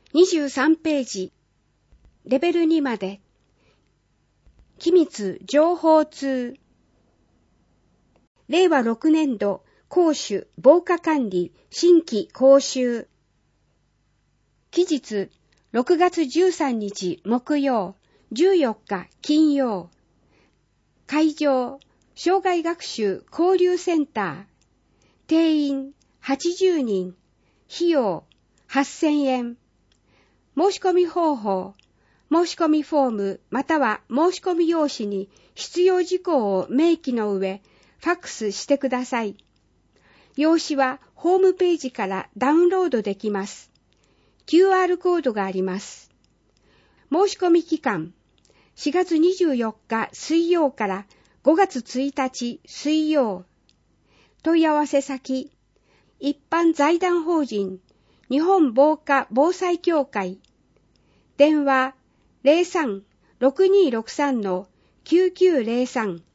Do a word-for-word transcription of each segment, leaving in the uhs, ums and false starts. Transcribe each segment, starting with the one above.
にじゅうさんページ、レベルにまで、機密情報通、れいわろくねんど公主防火管理新規講習、期日ろくがつじゅうさんにち木曜、じゅうよっか金曜、会場障害学習交流センター、定員はちじゅうにん、費用はっせんえん、申し込み方法、申し込みフォームまたは申し込み用紙に必要事項を明記の上、ファックスしてください。用紙はホームページからダウンロードできます。キューアール コードがあります。申し込み期間、しがつにじゅうよっか水曜からごがつついたち水曜。問い合わせ先、一般財団法人日本防火防災協会、電話 ゼロさん ろくにーろくさん きゅうきゅうゼロさん、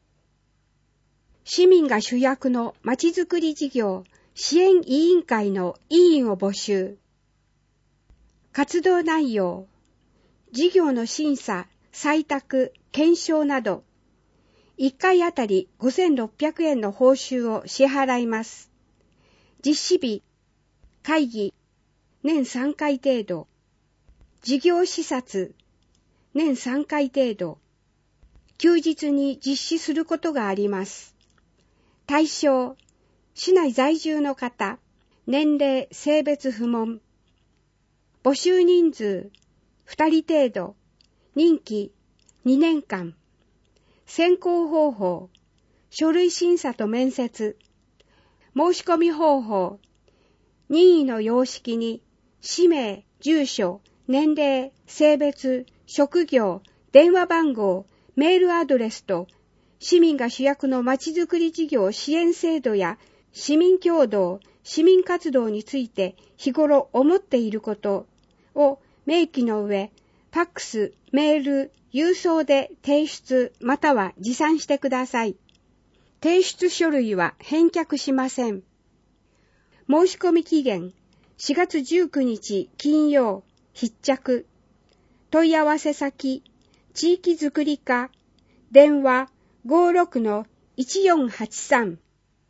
市民が主役のまちづくり事業支援委員会の委員を募集。活動内容、事業の審査、採択、検証など、いっかいあたりごせんろっぴゃくえんの報酬を支払います。実施日、会議、年さんかい程度。事業視察、年さんかい程度。休日に実施することがあります。対象、市内在住の方、年齢、性別不問。募集人数、ふたり程度。任期、にねんかん。選考方法、書類審査と面接。申し込み方法、任意の様式に、氏名、住所、年齢、性別、職業、電話番号、メールアドレスと、市民が主役のまちづくり事業支援制度や市民協働、市民活動について日頃思っていることを明記の上、ファックス、メール、郵送で提出または持参してください。提出書類は返却しません。申し込み期限しがつじゅうくにち金曜、必着。問い合わせ先、地域づくり課、電話 ごーろくのいちよんはちさん。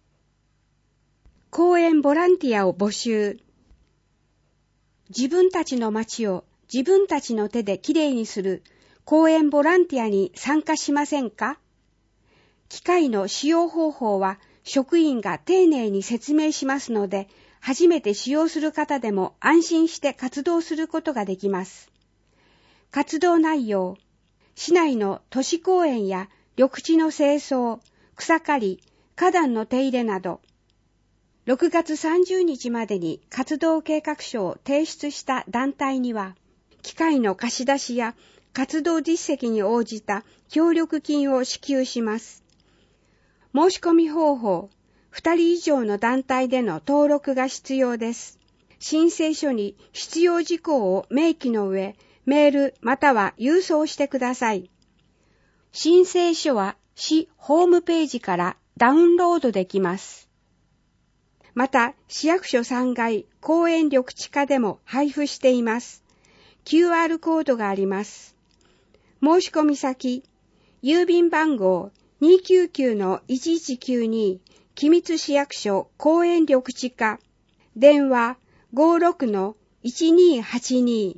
公園ボランティアを募集。自分たちの街を自分たちの手できれいにする公園ボランティアに参加しませんか？機械の使用方法は職員が丁寧に説明しますので、初めて使用する方でも安心して活動することができます。活動内容、市内の都市公園や緑地の清掃、草刈り、花壇の手入れなど、ろくがつさんじゅうにちまでに活動計画書を提出した団体には、機械の貸し出しや活動実績に応じた協力金を支給します。申し込み方法、ふたり以上の団体での登録が必要です。申請書に必要事項を明記の上、メールまたは郵送してください。申請書は市ホームページからダウンロードできます。また、市役所さんがい公園緑地課でも配布しています。キューアール コードがあります。申し込み先、郵便番号 にーきゅうきゅうのいちいちきゅうに 君津市役所公園緑地課、電話 ごーろくのいちにーはちに。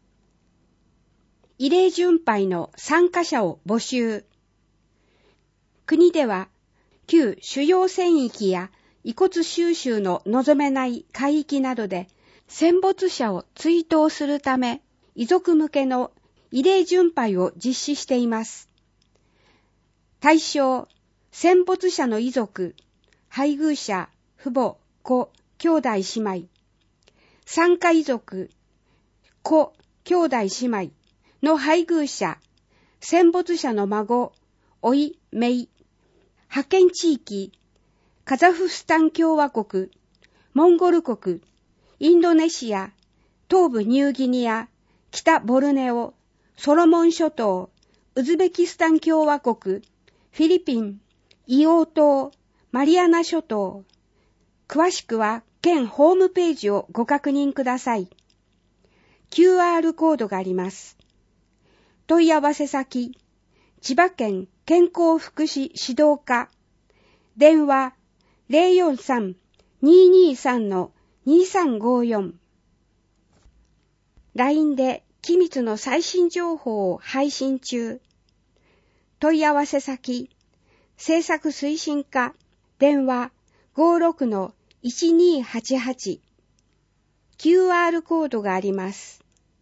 異例巡拝の参加者を募集。国では、旧主要戦域や遺骨収集の望めない海域などで戦没者を追悼するため、遺族向けの異例巡拝を実施しています。対象、戦没者の遺族、配偶者、父母、子、兄弟姉妹。参加遺族、子、兄弟姉妹の配偶者、戦没者の孫、甥、姪。派遣地域、カザフスタン共和国、モンゴル国、インドネシア、東部ニューギニア、北ボルネオ、ソロモン諸島、ウズベキスタン共和国、フィリピン、硫黄島、マリアナ諸島。詳しくは県ホームページをご確認ください。 キューアール コードがあります。問い合わせ先、千葉県健康福祉指導課、電話 ゼロよんさん にーにーさん にーさんごよん、ライン で機密の最新情報を配信中。問い合わせ先、制作推進課、電話 ごろく いちにーはちはち、キューアール コードがあります。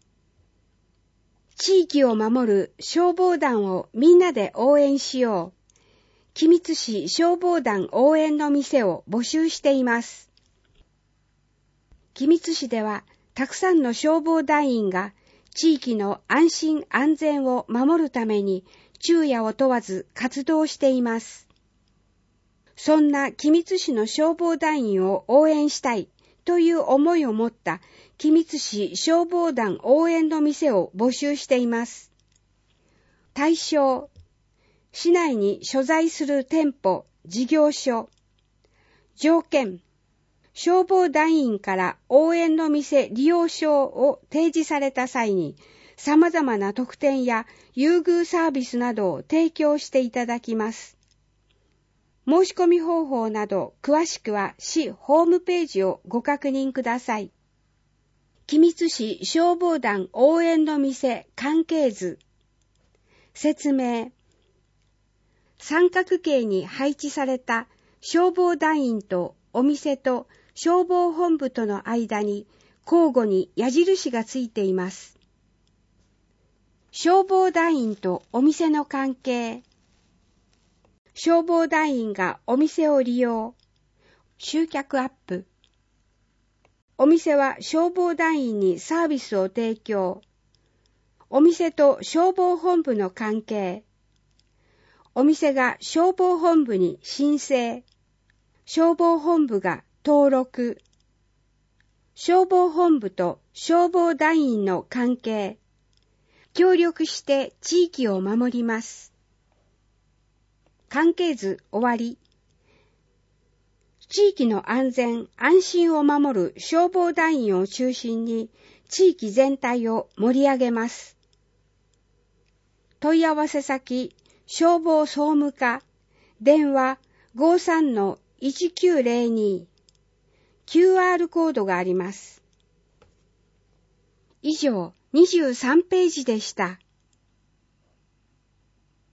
地域を守る消防団をみんなで応援しよう。君津市消防団応援の店を募集しています。君津市ではたくさんの消防団員が地域の安心安全を守るために昼夜を問わず活動しています。そんな君津市の消防団員を応援したいという思いを持った君津市消防団応援の店を募集しています。対象、市内に所在する店舗、事業所。条件、消防団員から応援の店利用証を提示された際に、様々な特典や優遇サービスなどを提供していただきます。申し込み方法など詳しくは市ホームページをご確認ください。君津市消防団応援の店関係図。説明。三角形に配置された消防団員とお店と消防本部との間に交互に矢印がついています。消防団員とお店の関係。消防団員がお店を利用。集客アップ。お店は消防団員にサービスを提供。お店と消防本部の関係。お店が消防本部に申請。消防本部が登録。消防本部と消防団員の関係。協力して地域を守ります。関係図終わり。地域の安全・安心を守る消防団員を中心に地域全体を盛り上げます。問い合わせ先、消防総務課、電話 ごさん いちきゅうゼロに、キューアール コードがあります。以上、にじゅうさんページでした。